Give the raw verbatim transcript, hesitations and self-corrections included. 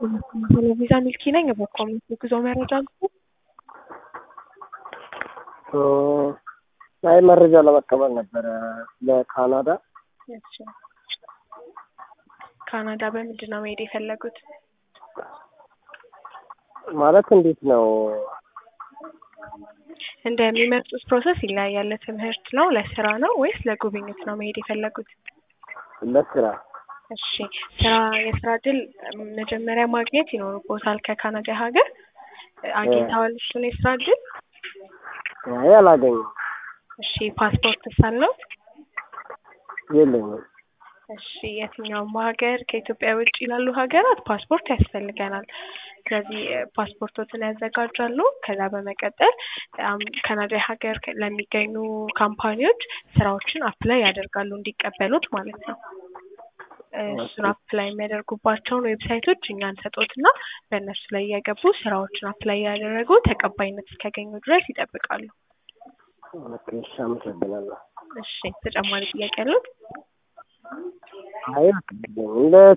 ቪዛ ሚልኪ ነኝ በኮሚኒቲ ጉዞ መረጃ ነው። አይ መረጃ ለመቀበል ነበር ለካናዳ። እሺ ካናዳ በምንድን ነው መሄድ የፈለጉት? ማለት እንዴት ነው? እንደሚመርጡት ፕሮሰስ ይለያያል። ለትምህርት ነው ለስራ ነው ወይስ ለጉብኝት ነው መሄድ የፈለጉት? ለስራ። እሺ ስራ የስራ እድል መጀመሪያ ማግኘት ይኖርቦታል ከካናዳ ሀገር። አግኝተዋል እሱን የስራ እድል? አይ አላገኘሁም። እሺ ፓስፖርት ሳለው? የለኝም። እሺ የትኛውም ሀገር ከኢትዮጵያ ውጭ ላሉ ሀገራት ፓስፖርት ያስፈልገናል። ስለዚህ ፓስፖርቶችን ያዘጋጃሉ። ከዛ በመቀጠል ካናዳ ሀገር ለሚገኙ ካምፓኒዎች ስራዎችን አፕላይ ያደርጋሉ እንዲቀበሉት ማለት ነው። እሱን አፕላይ የሚያደርጉባቸውን ዌብሳይቶች እኛ እንሰጦትና በእነሱ ላይ እየገቡ ስራዎችን አፕላይ ያደረጉ ተቀባይነት እስኪያገኙ ድረስ ይጠብቃሉ። ኦኬ እሺ አመሰግናለሁ። እሺ ተጨማሪ ጥያቄ አለው? አይ እንደ